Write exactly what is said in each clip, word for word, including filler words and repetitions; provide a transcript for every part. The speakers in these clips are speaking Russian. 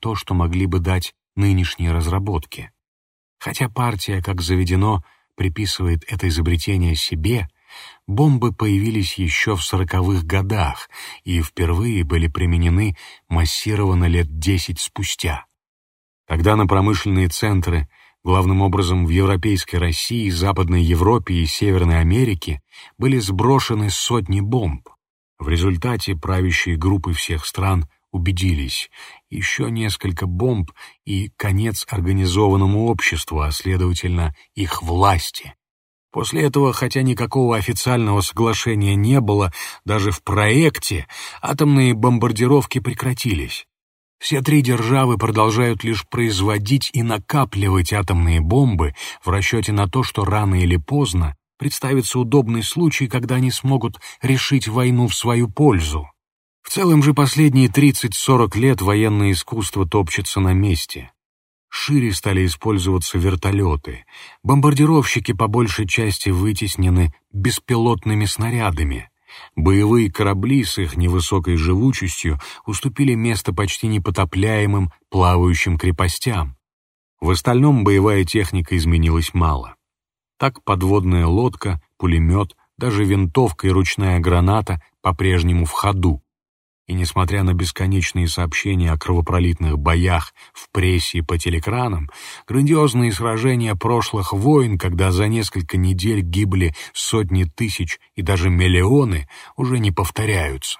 то, что могли бы дать нынешние разработки. Хотя партия, как заведено, приписывает это изобретение себе, бомбы появились еще в сороковых годах и впервые были применены массированно лет десять спустя. Тогда на промышленные центры, главным образом в Европейской России, Западной Европе и Северной Америке, были сброшены сотни бомб. В результате правящие группы всех стран убедились: еще несколько бомб и конец организованному обществу, а следовательно их власти. После этого, хотя никакого официального соглашения не было, даже в проекте атомные бомбардировки прекратились. Все три державы продолжают лишь производить и накапливать атомные бомбы в расчете на то, что рано или поздно представится удобный случай, когда они смогут решить войну в свою пользу. В целом же последние тридцать-сорок лет военное искусство топчется на месте. Шире стали использоваться вертолеты, бомбардировщики по большей части вытеснены беспилотными снарядами. Боевые корабли с их невысокой живучестью уступили место почти непотопляемым плавающим крепостям. В остальном боевая техника изменилась мало. Так подводная лодка, пулемет, даже винтовка и ручная граната по-прежнему в ходу. И несмотря на бесконечные сообщения о кровопролитных боях в прессе и по телекранам, грандиозные сражения прошлых войн, когда за несколько недель гибли сотни тысяч и даже миллионы, уже не повторяются.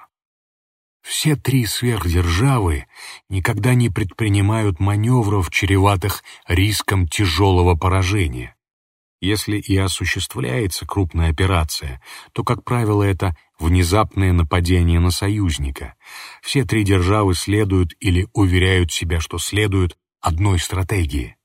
Все три сверхдержавы никогда не предпринимают маневров, чреватых риском тяжелого поражения. Если и осуществляется крупная операция, то, как правило, это внезапное нападение на союзника. Все три державы следуют или уверяют себя, что следуют одной стратегии.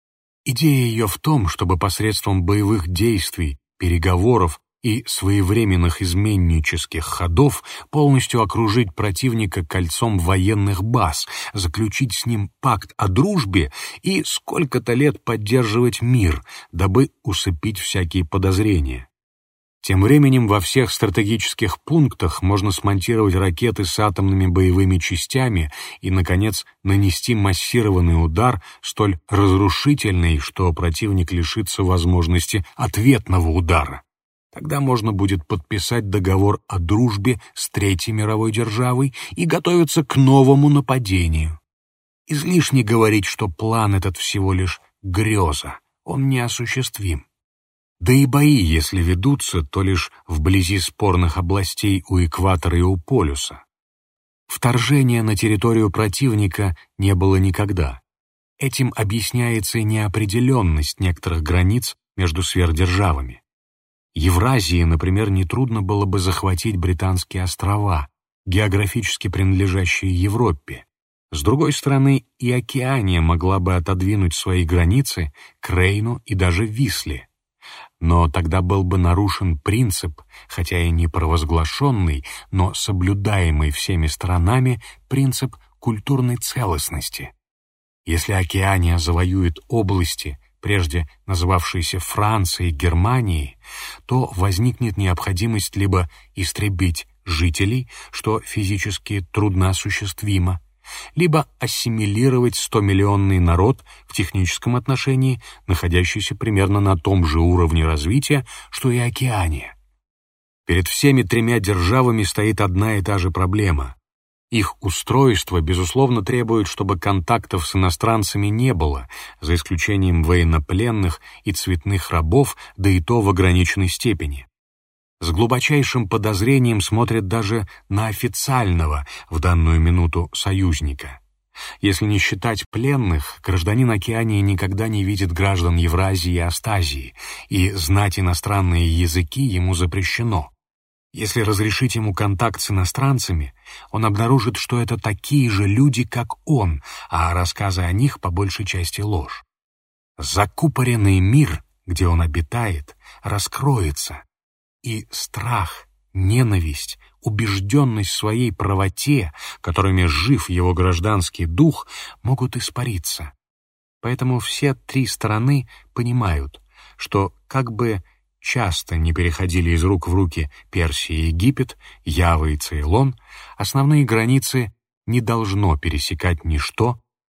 Идея ее в том, чтобы посредством боевых действий, переговоров и своевременных изменнических ходов полностью окружить противника кольцом военных баз, заключить с ним пакт о дружбе и сколько-то лет поддерживать мир, дабы усыпить всякие подозрения. Тем временем во всех стратегических пунктах можно смонтировать ракеты с атомными боевыми частями и, наконец, нанести массированный удар, столь разрушительный, что противник лишится возможности ответного удара. Тогда можно будет подписать договор о дружбе с Третьей мировой державой и готовиться к новому нападению. Излишне говорить, что план этот всего лишь греза, он неосуществим. Да и бои, если ведутся, то лишь вблизи спорных областей у экватора и у полюса. Вторжения на территорию противника не было никогда. Этим объясняется и неопределенность некоторых границ между сверхдержавами. Евразии, например, нетрудно было бы захватить Британские острова, географически принадлежащие Европе. С другой стороны, и Океания могла бы отодвинуть свои границы к Рейну и даже Висле. Но тогда был бы нарушен принцип, хотя и не провозглашенный, но соблюдаемый всеми сторонами принцип культурной целостности. Если Океания завоюет области, прежде называвшиеся Францией и Германией, то возникнет необходимость либо истребить жителей, что физически трудноосуществимо, либо ассимилировать стомиллионный народ в техническом отношении, находящийся примерно на том же уровне развития, что и Океания. Перед всеми тремя державами стоит одна и та же проблема. Их устройство, безусловно, требует, чтобы контактов с иностранцами не было, за исключением военнопленных и цветных рабов, да и то в ограниченной степени. С глубочайшим подозрением смотрят даже на официального в данную минуту союзника. Если не считать пленных, гражданин Океании никогда не видит граждан Евразии и Астазии, и знать иностранные языки ему запрещено. Если разрешить ему контакт с иностранцами, он обнаружит, что это такие же люди, как он, а рассказы о них по большей части ложь. Закупоренный мир, где он обитает, раскроется, и страх, ненависть, убежденность в своей правоте, которыми жив его гражданский дух, могут испариться. Поэтому все три стороны понимают, что как бы часто не переходили из рук в руки Персия и Египет, Ява и Цейлон, основные границы не должно пересекать ничто,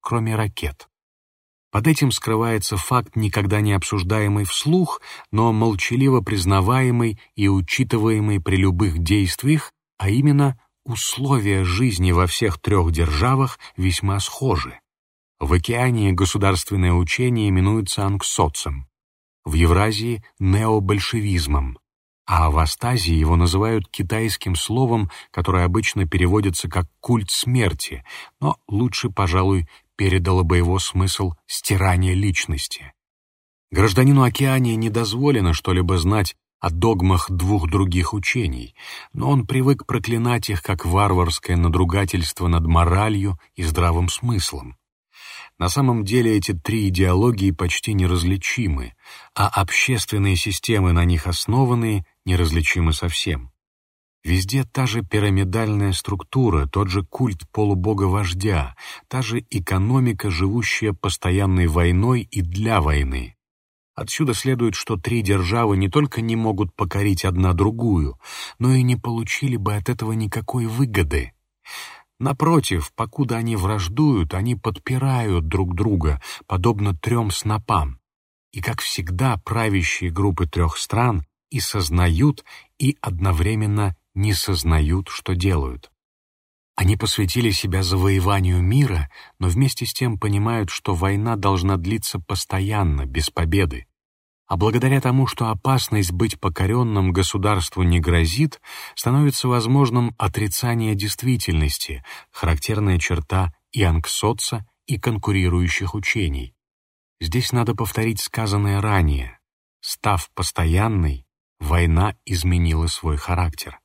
кроме ракет. Под этим скрывается факт, никогда не обсуждаемый вслух, но молчаливо признаваемый и учитываемый при любых действиях, а именно условия жизни во всех трех державах весьма схожи. В Океании государственное учение именуется анксоцем, в Евразии — необольшевизмом, а в Астазии его называют китайским словом, которое обычно переводится как «культ смерти», но лучше, пожалуй, передало бы его смысл «стирание личности». Гражданину Океании не дозволено что-либо знать о догмах двух других учений, но он привык проклинать их как варварское надругательство над моралью и здравым смыслом. На самом деле эти три идеологии почти неразличимы, а общественные системы, на них основанные, неразличимы совсем. Везде та же пирамидальная структура, тот же культ полубога-вождя, та же экономика, живущая постоянной войной и для войны. Отсюда следует, что три державы не только не могут покорить одна другую, но и не получили бы от этого никакой выгоды. Напротив, покуда они враждуют, они подпирают друг друга, подобно трем снопам. И, как всегда, правящие группы трех стран и сознают, и одновременно не сознают, что делают. Они посвятили себя завоеванию мира, но вместе с тем понимают, что война должна длиться постоянно, без победы. А благодаря тому, что опасность быть покоренным государству не грозит, становится возможным отрицание действительности, характерная черта и анксоца, и конкурирующих учений. Здесь надо повторить сказанное ранее. Став постоянной, война изменила свой характер.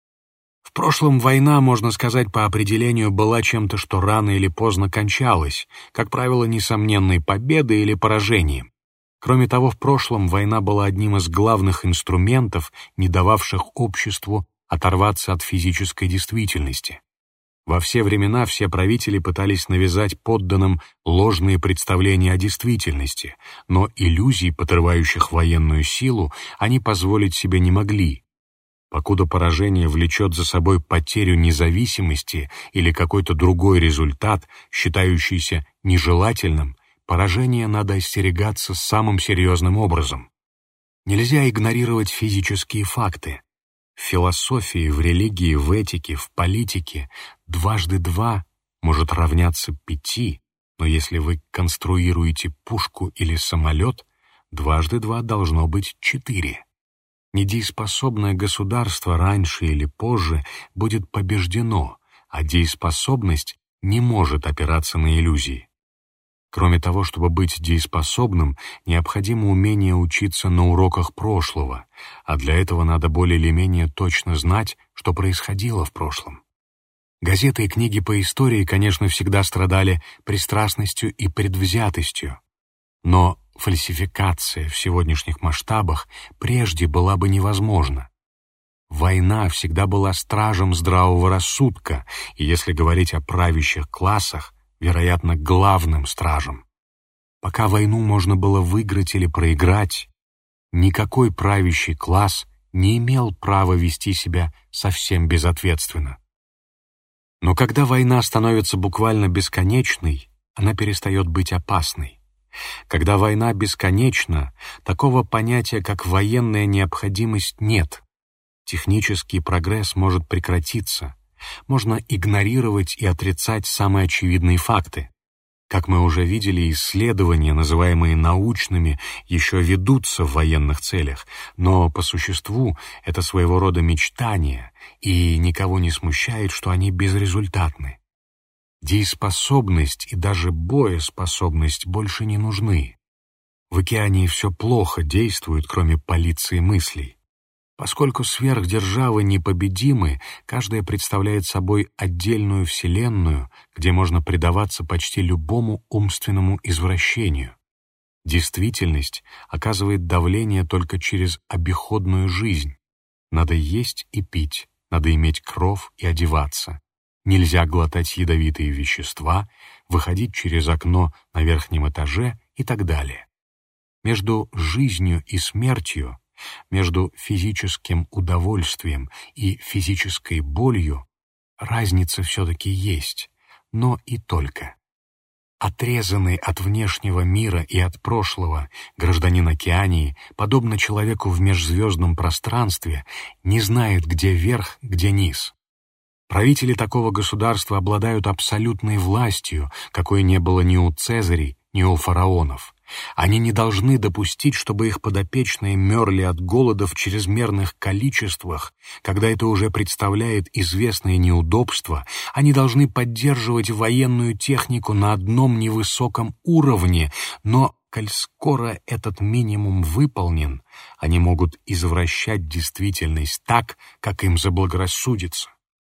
В прошлом война, можно сказать, по определению была чем-то, что рано или поздно кончалось, как правило, несомненной победой или поражением. Кроме того, в прошлом война была одним из главных инструментов, не дававших обществу оторваться от физической действительности. Во все времена все правители пытались навязать подданным ложные представления о действительности, но иллюзий, подрывающих военную силу, они позволить себе не могли. Покуда поражение влечет за собой потерю независимости или какой-то другой результат, считающийся нежелательным, поражение надо остерегаться самым серьезным образом. Нельзя игнорировать физические факты. В философии, в религии, в этике, в политике дважды два может равняться пяти, но если вы конструируете пушку или самолет, дважды два должно быть четыре. Недееспособное государство раньше или позже будет побеждено, а дееспособность не может опираться на иллюзии. Кроме того, чтобы быть дееспособным, необходимо умение учиться на уроках прошлого, а для этого надо более или менее точно знать, что происходило в прошлом. Газеты и книги по истории, конечно, всегда страдали пристрастностью и предвзятостью, но фальсификация в сегодняшних масштабах прежде была бы невозможна. Война всегда была стражем здравого рассудка, и если говорить о правящих классах, вероятно, главным стражем. Пока войну можно было выиграть или проиграть, никакой правящий класс не имел права вести себя совсем безответственно. Но когда война становится буквально бесконечной, она перестает быть опасной. Когда война бесконечна, такого понятия, как военная необходимость, нет. Технический прогресс может прекратиться. Можно игнорировать и отрицать самые очевидные факты. Как мы уже видели, исследования, называемые научными, еще ведутся в военных целях, но по существу это своего рода мечтания, и никого не смущает, что они безрезультатны. Дееспособность и даже боеспособность больше не нужны. В Океании все плохо действует, кроме полиции мыслей. Поскольку сверхдержавы непобедимы, каждая представляет собой отдельную вселенную, где можно предаваться почти любому умственному извращению. Действительность оказывает давление только через обиходную жизнь. Надо есть и пить, надо иметь кров и одеваться. Нельзя глотать ядовитые вещества, выходить через окно на верхнем этаже и так далее. Между жизнью и смертью, между физическим удовольствием и физической болью разница все-таки есть, но и только. Отрезанный от внешнего мира и от прошлого, гражданин Океании, подобно человеку в межзвездном пространстве, не знает, где верх, где низ. Правители такого государства обладают абсолютной властью, какой не было ни у Цезарей, ни у фараонов. Они не должны допустить, чтобы их подопечные мерли от голода в чрезмерных количествах, когда это уже представляет известные неудобства. Они должны поддерживать военную технику на одном невысоком уровне, но, коль скоро этот минимум выполнен, они могут извращать действительность так, как им заблагорассудится.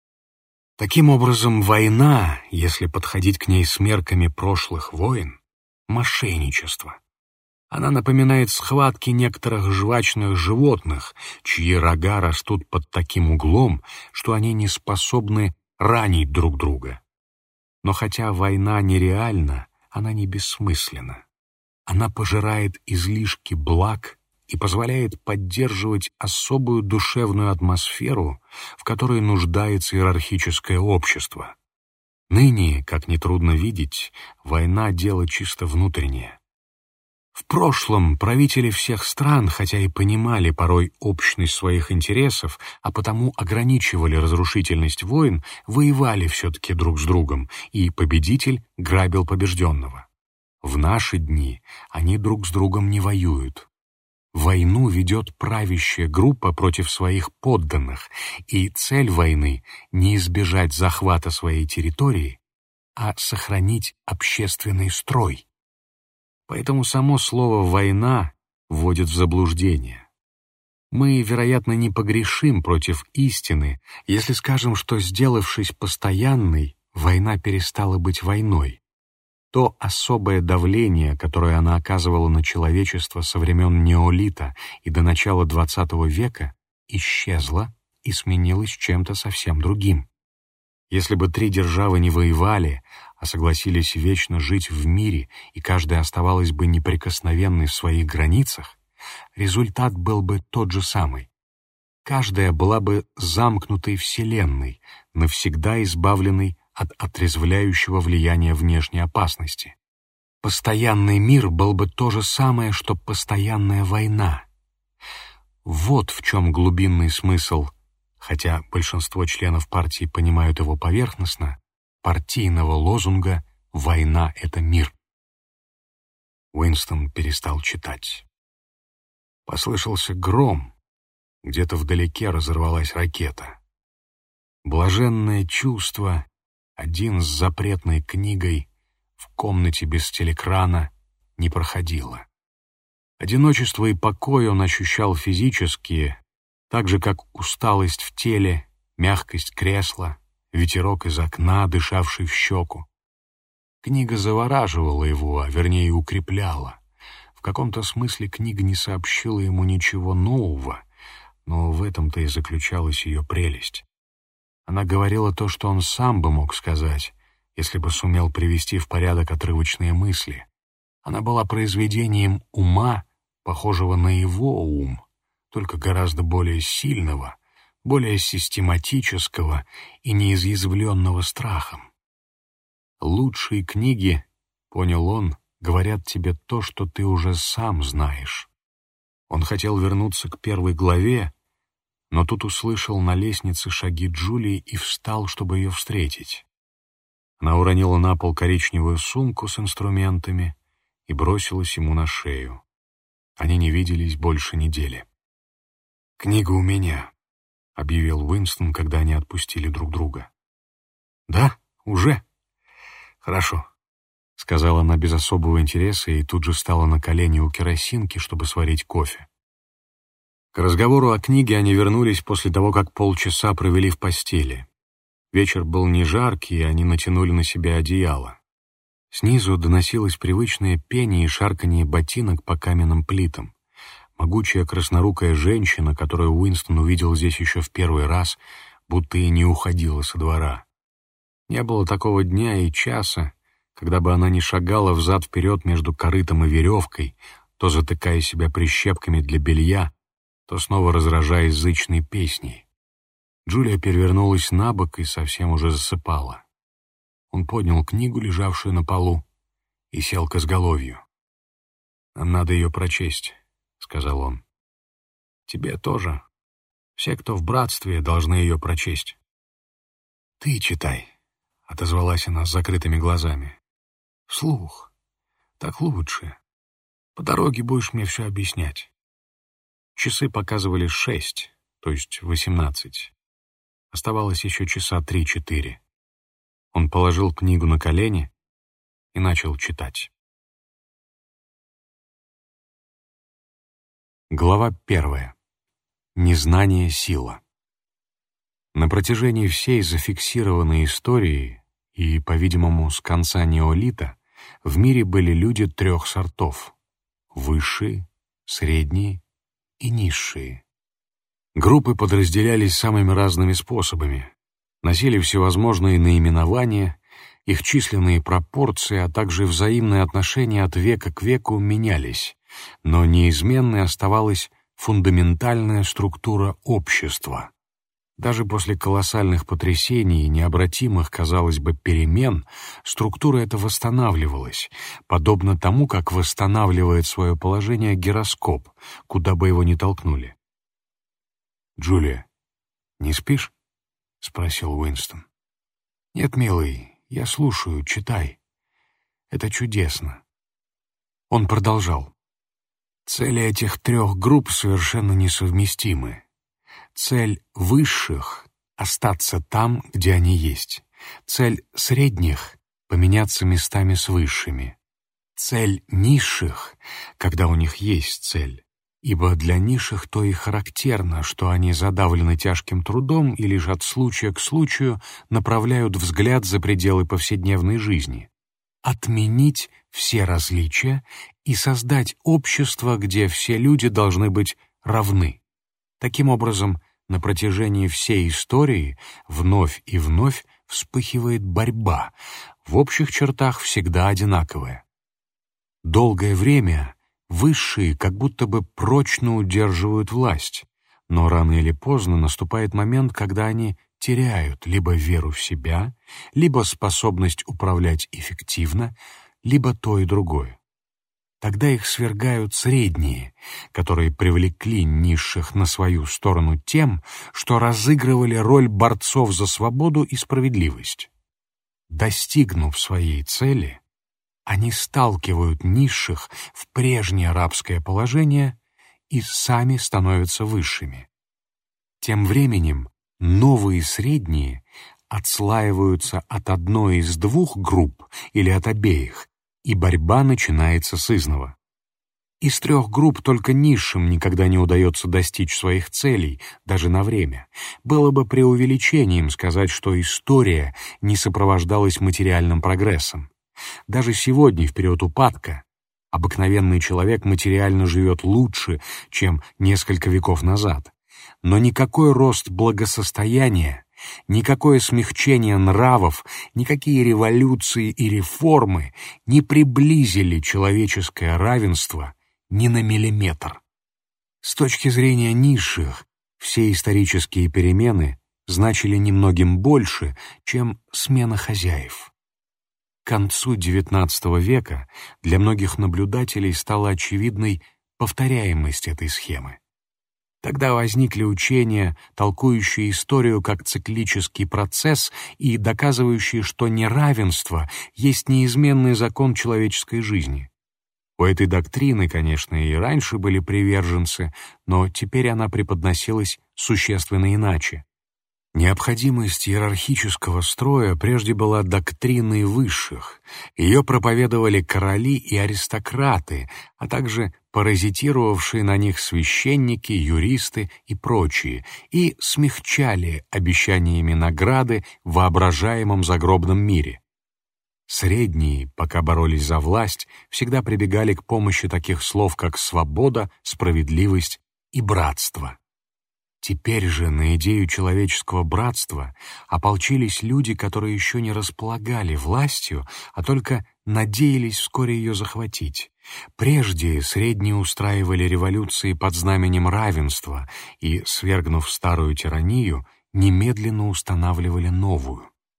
Таким образом, война, если подходить к ней с мерками прошлых войн, мошенничество. Она напоминает схватки некоторых жвачных животных, чьи рога растут под таким углом, что они не способны ранить друг друга. Но хотя война нереальна, она не бессмысленна. Она пожирает излишки благ и позволяет поддерживать особую душевную атмосферу, в которой нуждается иерархическое общество. Ныне, как нетрудно видеть, война — дело чисто внутреннее. В прошлом правители всех стран, хотя и понимали порой общность своих интересов, а потому ограничивали разрушительность войн, воевали все-таки друг с другом, и победитель грабил побежденного. В наши дни они друг с другом не воюют. Войну ведет правящая группа против своих подданных, и цель войны — не избежать захвата своей территории, а сохранить общественный строй. Поэтому само слово «война» вводит в заблуждение. Мы, вероятно, не погрешим против истины, если скажем, что, сделавшись постоянной, война перестала быть войной. То особое давление, которое она оказывала на человечество со времен неолита и до начала двадцатого века, исчезло и сменилось чем-то совсем другим. Если бы три державы не воевали, а согласились вечно жить в мире, и каждая оставалась бы неприкосновенной в своих границах, результат был бы тот же самый. Каждая была бы замкнутой вселенной, навсегда избавленной от отрезвляющего влияния внешней опасности. Постоянный мир был бы то же самое, что постоянная война. Вот в чем глубинный смысл, хотя большинство членов партии понимают его поверхностно, партийного лозунга «Война — это мир». Уинстон перестал читать. Послышался гром, где-то вдалеке разорвалась ракета. Блаженное чувство, один с запретной книгой, в комнате без телекрана, не проходило. Одиночество и покой он ощущал физически, так же, как усталость в теле, мягкость кресла, ветерок из окна, дышавший в щеку. Книга завораживала его, а вернее укрепляла. В каком-то смысле книга не сообщила ему ничего нового, но в этом-то и заключалась ее прелесть. Она говорила то, что он сам бы мог сказать, если бы сумел привести в порядок отрывочные мысли. Она была произведением ума, похожего на его ум, только гораздо более сильного, более систематического и неизъязвленного страхом. Лучшие книги, понял он, говорят тебе то, что ты уже сам знаешь. Он хотел вернуться к первой главе, но тут услышал на лестнице шаги Джулии и встал, чтобы ее встретить. Она уронила на пол коричневую сумку с инструментами и бросилась ему на шею. Они не виделись больше недели. «Книга у меня», — объявил Уинстон, когда они отпустили друг друга. «Да? Уже? Хорошо», — сказала она без особого интереса и тут же встала на колени у керосинки, чтобы сварить кофе. К разговору о книге они вернулись после того, как полчаса провели в постели. Вечер был не жаркий, и они натянули на себя одеяло. Снизу доносилось привычное пение и шарканье ботинок по каменным плитам. Могучая краснорукая женщина, которую Уинстон увидел здесь еще в первый раз, будто и не уходила со двора. Не было такого дня и часа, когда бы она не шагала взад-вперед между корытом и веревкой, то затыкая себя прищепками для белья, то снова разражаясь зычной песней. Джулия перевернулась на бок и совсем уже засыпала. Он поднял книгу, лежавшую на полу, и сел к изголовью. «Нам надо ее прочесть», — сказал он. «Тебе тоже. Все, кто в братстве, должны ее прочесть». «Ты читай», — отозвалась она с закрытыми глазами. «Вслух. Так лучше. По дороге будешь мне все объяснять». Часы показывали шесть, то есть восемнадцать. Оставалось еще часа три-четыре. Он положил книгу на колени и начал читать. Глава первая. Незнание — сила. На протяжении всей зафиксированной истории и, по-видимому, с конца неолита в мире были люди трех сортов — высшие, средние и низшие. Группы подразделялись самыми разными способами, носили всевозможные наименования, их численные пропорции, а также взаимные отношения от века к веку менялись, но неизменной оставалась фундаментальная структура общества. Даже после колоссальных потрясений и необратимых, казалось бы, перемен, структура эта восстанавливалась, подобно тому, как восстанавливает свое положение гироскоп, куда бы его ни толкнули. «Джулия, не спишь?» — спросил Уинстон. «Нет, милый, я слушаю, читай. Это чудесно». Он продолжал. «Цели этих трех групп совершенно несовместимы. Цель высших — остаться там, где они есть. Цель средних — поменяться местами с высшими. Цель низших — когда у них есть цель. Ибо для низших то и характерно, что они задавлены тяжким трудом и лишь от случая к случаю направляют взгляд за пределы повседневной жизни. Отменить все различия и создать общество, где все люди должны быть равны. Таким образом, на протяжении всей истории вновь и вновь вспыхивает борьба, в общих чертах всегда одинаковая. Долгое время высшие как будто бы прочно удерживают власть, но рано или поздно наступает момент, когда они теряют либо веру в себя, либо способность управлять эффективно, либо то и другое. Тогда их свергают средние, которые привлекли низших на свою сторону тем, что разыгрывали роль борцов за свободу и справедливость. Достигнув своей цели, они сталкивают низших в прежнее рабское положение и сами становятся высшими. Тем временем новые средние отслаиваются от одной из двух групп или от обеих, и борьба начинается сызнова. Из трех групп только низшим никогда не удается достичь своих целей, даже на время. Было бы преувеличением сказать, что история не сопровождалась материальным прогрессом. Даже сегодня, в период упадка, обыкновенный человек материально живет лучше, чем несколько веков назад. Но никакой рост благосостояния, никакое смягчение нравов, никакие революции и реформы не приблизили человеческое равенство ни на миллиметр. С точки зрения низших, все исторические перемены значили немногим больше, чем смена хозяев. К концу девятнадцатого века для многих наблюдателей стала очевидной повторяемость этой схемы. Тогда возникли учения, толкующие историю как циклический процесс и доказывающие, что неравенство есть неизменный закон человеческой жизни. У этой доктрины, конечно, и раньше были приверженцы, но теперь она преподносилась существенно иначе. Необходимость иерархического строя прежде была доктриной высших. Ее проповедовали короли и аристократы, а также паразитировавшие на них священники, юристы и прочие, и смягчали обещаниями награды в воображаемом загробном мире. Средние, пока боролись за власть, всегда прибегали к помощи таких слов, как «свобода», «справедливость» и «братство». Теперь же на идею человеческого братства ополчились люди, которые еще не располагали властью, а только надеялись вскоре ее захватить. Прежде средние устраивали революции под знаменем равенства и, свергнув старую тиранию, немедленно устанавливали новую.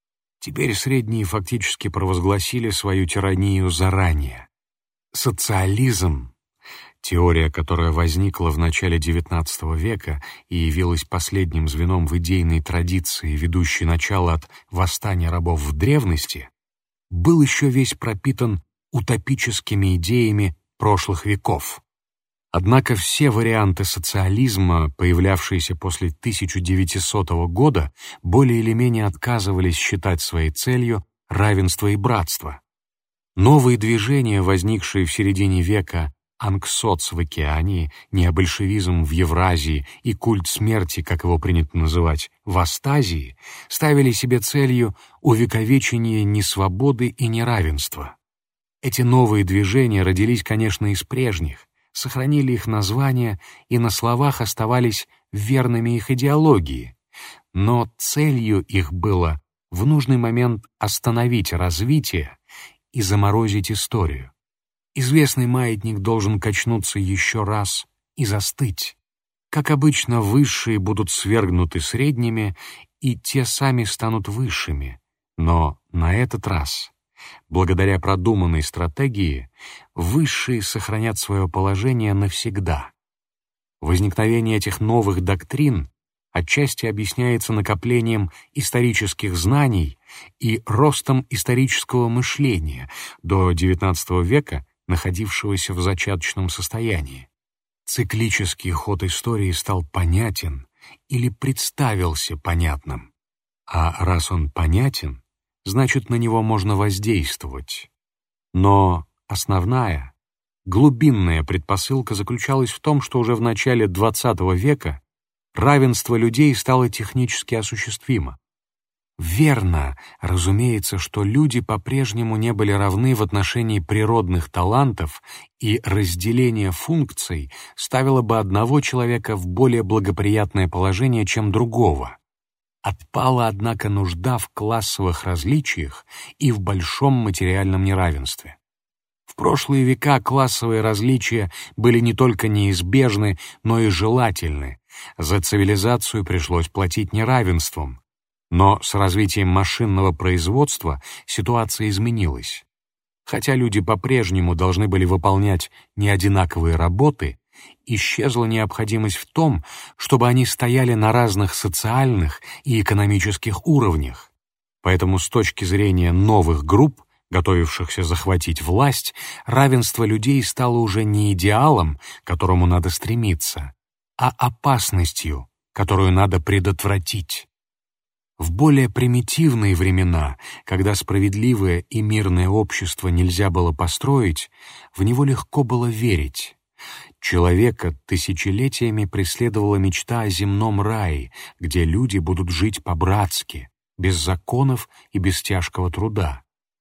Теперь средние фактически провозгласили свою тиранию заранее. Социализм, теория, которая возникла в начале девятнадцатого века и явилась последним звеном в идейной традиции, ведущей начало от восстания рабов в древности, был еще весь пропитан утопическими идеями прошлых веков. Однако все варианты социализма, появлявшиеся после тысяча девятисотого года, более или менее отказывались считать своей целью равенство и братство. Новые движения, возникшие в середине века, анксоц в Океании, необольшевизм в Евразии и культ смерти, как его принято называть, в Астазии, ставили себе целью увековечение несвободы и неравенства. Эти новые движения родились, конечно, из прежних, сохранили их названия и на словах оставались верными их идеологии, но целью их было в нужный момент остановить развитие и заморозить историю. Известный маятник должен качнуться еще раз и застыть. Как обычно, высшие будут свергнуты средними, и те сами станут высшими, но на этот раз, благодаря продуманной стратегии, высшие сохранят свое положение навсегда. Возникновение этих новых доктрин отчасти объясняется накоплением исторических знаний и ростом исторического мышления до девятнадцатого века, находившегося в зачаточном состоянии. Циклический ход истории стал понятен или представился понятным, а раз он понятен, значит, на него можно воздействовать. Но основная, глубинная предпосылка заключалась в том, что уже в начале двадцатого века равенство людей стало технически осуществимо. Верно, разумеется, что люди по-прежнему не были равны в отношении природных талантов, и разделение функций ставило бы одного человека в более благоприятное положение, чем другого. Отпала, однако, нужда в классовых различиях и в большом материальном неравенстве. В прошлые века классовые различия были не только неизбежны, но и желательны. За цивилизацию пришлось платить неравенством. Но с развитием машинного производства ситуация изменилась. Хотя люди по-прежнему должны были выполнять неодинаковые работы, исчезла необходимость в том, чтобы они стояли на разных социальных и экономических уровнях. Поэтому с точки зрения новых групп, готовившихся захватить власть, равенство людей стало уже не идеалом, к которому надо стремиться, а опасностью, которую надо предотвратить. В более примитивные времена, когда справедливое и мирное общество нельзя было построить, в него легко было верить. Человека тысячелетиями преследовала мечта о земном рае, где люди будут жить по-братски, без законов и без тяжкого труда.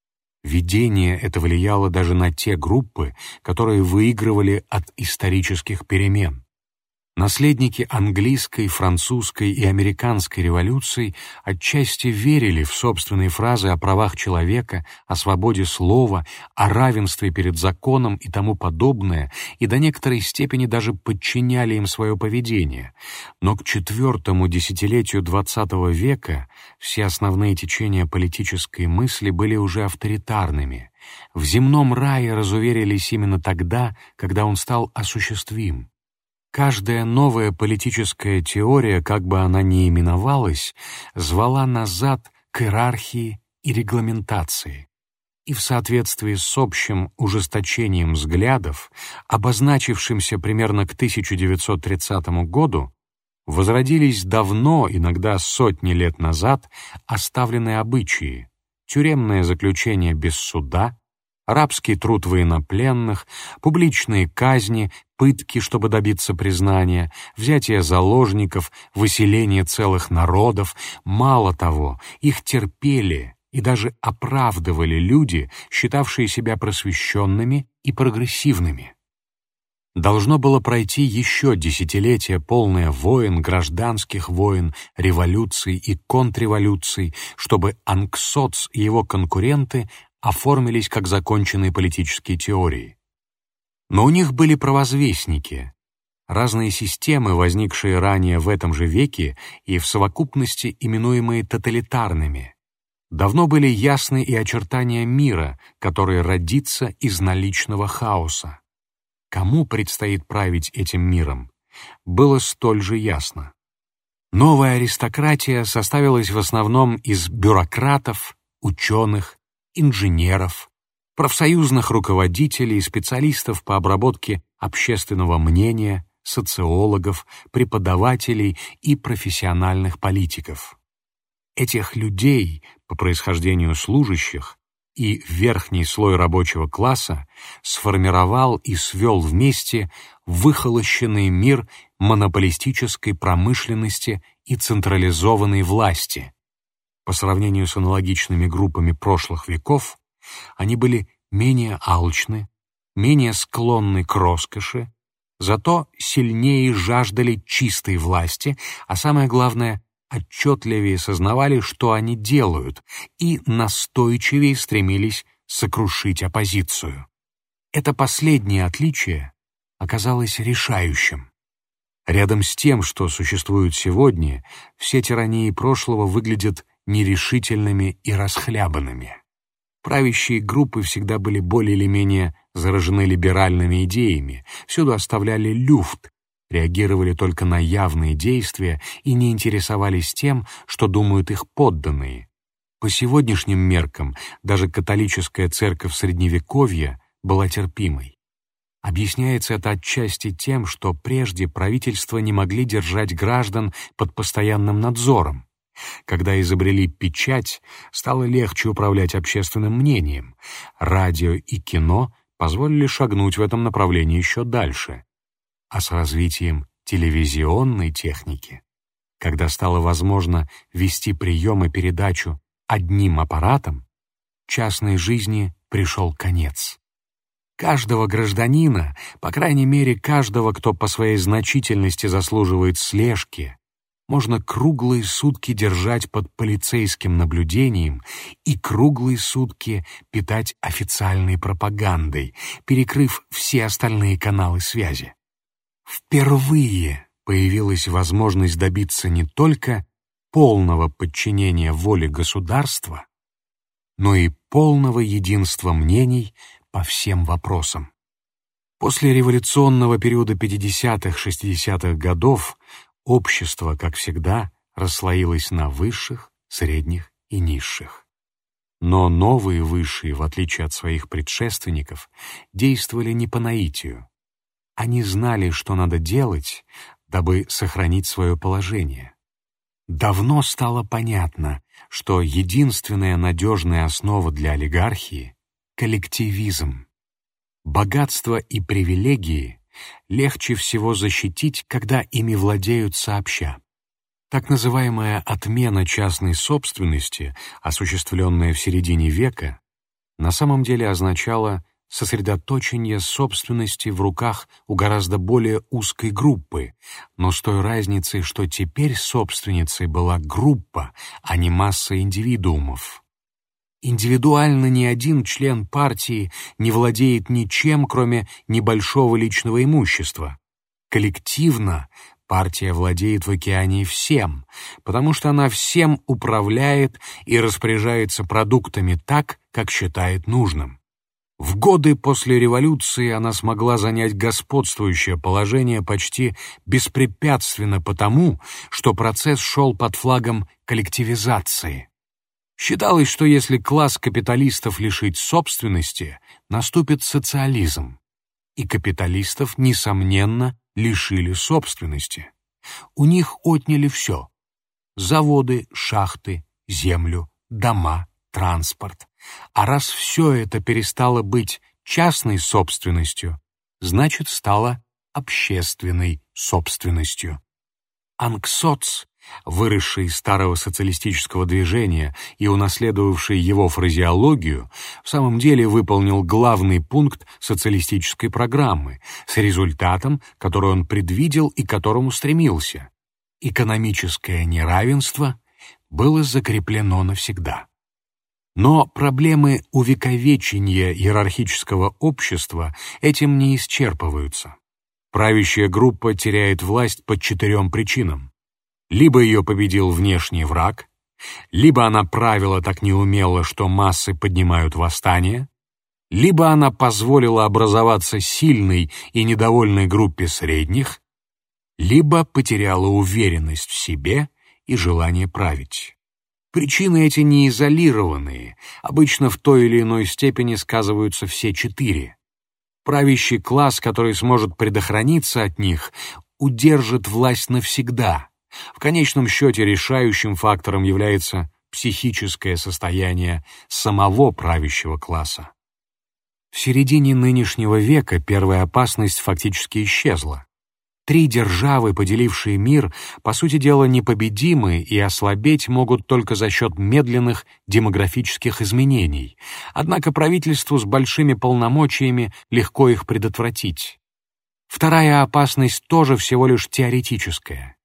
Видение это влияло даже на те группы, которые выигрывали от исторических перемен. Наследники английской, французской и американской революций отчасти верили в собственные фразы о правах человека, о свободе слова, о равенстве перед законом и тому подобное, и до некоторой степени даже подчиняли им свое поведение. Но к четвертому десятилетию двадцатого века все основные течения политической мысли были уже авторитарными. В земном рае разуверились именно тогда, когда он стал осуществим. Каждая новая политическая теория, как бы она ни именовалась, звала назад к иерархии и регламентации. И в соответствии с общим ужесточением взглядов, обозначившимся примерно к тысяча девятьсот тридцатому году, возродились давно, иногда сотни лет назад, оставленные обычаи: тюремное заключение без суда, рабский труд военнопленных, публичные казни, пытки, чтобы добиться признания, взятие заложников, выселение целых народов. Мало того, их терпели и даже оправдывали люди, считавшие себя просвещенными и прогрессивными. Должно было пройти еще десятилетие, полное войн, гражданских войн, революций и контрреволюций, чтобы Анксоц и его конкуренты оформились как законченные политические теории. Но у них были провозвестники, разные системы, возникшие ранее в этом же веке и в совокупности именуемые тоталитарными. Давно были ясны и очертания мира, который родится из наличного хаоса. Кому предстоит править этим миром, было столь же ясно. Новая аристократия составилась в основном из бюрократов, ученых, инженеров, профсоюзных руководителей, специалистов по обработке общественного мнения, социологов, преподавателей и профессиональных политиков. Этих людей, по происхождению служащих, и верхний слой рабочего класса сформировал и свел вместе выхолощенный мир монополистической промышленности и централизованной власти. По сравнению с аналогичными группами прошлых веков, они были менее алчны, менее склонны к роскоши, зато сильнее жаждали чистой власти, а самое главное, отчетливее сознавали, что они делают, и настойчивее стремились сокрушить оппозицию. Это последнее отличие оказалось решающим. Рядом с тем, что существует сегодня, все тирании прошлого выглядят нерешительными и расхлябанными. Правящие группы всегда были более или менее заражены либеральными идеями, всюду оставляли люфт, реагировали только на явные действия и не интересовались тем, что думают их подданные. По сегодняшним меркам даже католическая церковь Средневековья была терпимой. Объясняется это отчасти тем, что прежде правительства не могли держать граждан под постоянным надзором. Когда изобрели печать, стало легче управлять общественным мнением. Радио и кино позволили шагнуть в этом направлении еще дальше. А с развитием телевизионной техники, когда стало возможно вести прием и передачу одним аппаратом, частной жизни пришел конец. Каждого гражданина, по крайней мере каждого, кто по своей значительности заслуживает слежки, можно круглые сутки держать под полицейским наблюдением и круглые сутки питать официальной пропагандой, перекрыв все остальные каналы связи. Впервые появилась возможность добиться не только полного подчинения воле государства, но и полного единства мнений по всем вопросам. После революционного периода пятидесятых-шестидесятых годов общество, как всегда, расслоилось на высших, средних и низших. Но новые высшие, в отличие от своих предшественников, действовали не по наитию. Они знали, что надо делать, дабы сохранить свое положение. Давно стало понятно, что единственная надежная основа для олигархии — коллективизм. Богатство и привилегии легче всего защитить, когда ими владеют сообща. Так называемая отмена частной собственности, осуществленная в середине века, на самом деле означала сосредоточение собственности в руках у гораздо более узкой группы, но с той разницей, что теперь собственницей была группа, а не масса индивидуумов. Индивидуально ни один член партии не владеет ничем, кроме небольшого личного имущества. Коллективно партия владеет в океане всем, потому что она всем управляет и распоряжается продуктами так, как считает нужным. В годы после революции она смогла занять господствующее положение почти беспрепятственно потому, что процесс шел под флагом коллективизации. Считалось, что если класс капиталистов лишить собственности, наступит социализм. И капиталистов, несомненно, лишили собственности. У них отняли все — заводы, шахты, землю, дома, транспорт. А раз все это перестало быть частной собственностью, значит, стало общественной собственностью. Анксоц, выросший из старого социалистического движения и унаследовавший его фразеологию, в самом деле выполнил главный пункт социалистической программы с результатом, который он предвидел и к которому стремился. Экономическое неравенство было закреплено навсегда. Но проблемы увековечения иерархического общества этим не исчерпываются. Правящая группа теряет власть по четырем причинам. Либо ее победил внешний враг, Либо она правила так неумело, что массы поднимают восстание, либо она позволила образоваться сильной и недовольной группе средних, либо потеряла уверенность в себе и желание править. Причины эти не изолированные, обычно в той или иной степени сказываются все четыре. Правящий класс, который сможет предохраниться от них, удержит власть навсегда. В конечном счете решающим фактором является психическое состояние самого правящего класса. В середине нынешнего века первая опасность фактически исчезла. Три державы, поделившие мир, по сути дела непобедимы и ослабеть могут только за счет медленных демографических изменений, однако правительству с большими полномочиями легко их предотвратить. Вторая опасность тоже всего лишь теоретическая.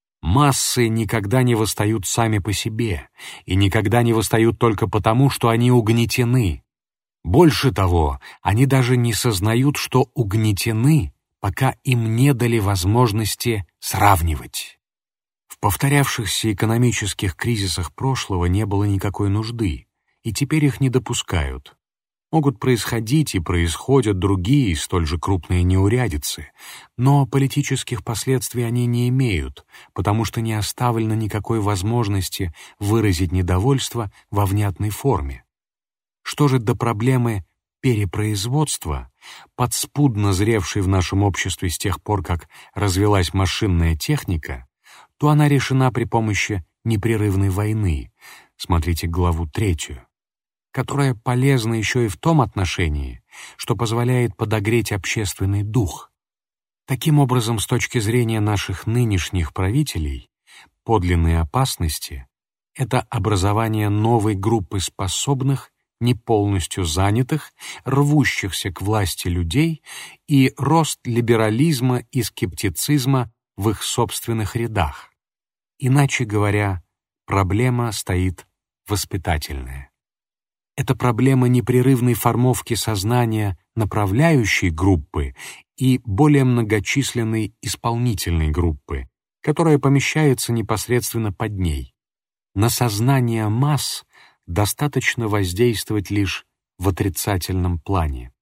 Массы никогда не восстают сами по себе и никогда не восстают только потому, что они угнетены. Больше того, они даже не сознают, что угнетены, пока им не дали возможности сравнивать. В повторявшихся экономических кризисах прошлого не было никакой нужды, и теперь их не допускают. Могут происходить и происходят другие столь же крупные неурядицы, но политических последствий они не имеют, потому что не оставлено никакой возможности выразить недовольство во внятной форме. Что же до проблемы перепроизводства, подспудно зревшей в нашем обществе с тех пор, как развилась машинная техника, то она решена при помощи непрерывной войны, смотрите главу третью, которая полезна еще и в том отношении, что позволяет подогреть общественный дух. Таким образом, с точки зрения наших нынешних правителей, подлинные опасности — это образование новой группы способных, не полностью занятых, рвущихся к власти людей и рост либерализма и скептицизма в их собственных рядах. Иначе говоря, проблема стоит воспитательная. Это проблема непрерывной формовки сознания направляющей группы и более многочисленной исполнительной группы, которая помещается непосредственно под ней. На сознание масс достаточно воздействовать лишь в отрицательном плане.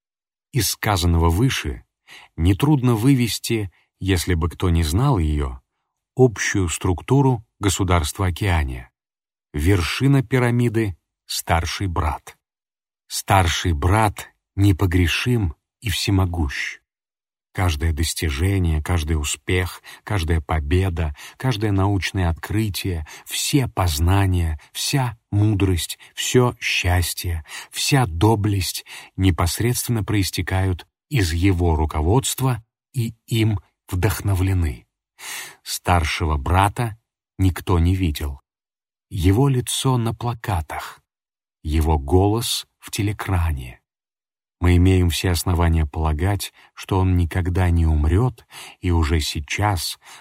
Из сказанного выше нетрудно вывести, если бы кто не знал ее, общую структуру государства Океания. Вершина пирамиды — старший брат. Старший брат непогрешим и всемогущ. Каждое достижение, каждый успех, каждая победа, каждое научное открытие, все познания, вся мудрость, все счастье, вся доблесть непосредственно проистекают из его руководства и им вдохновлены. Старшего брата никто не видел. Его лицо на плакатах, его голос в телекране. Мы имеем все основания полагать, что он никогда не умрет и уже сейчас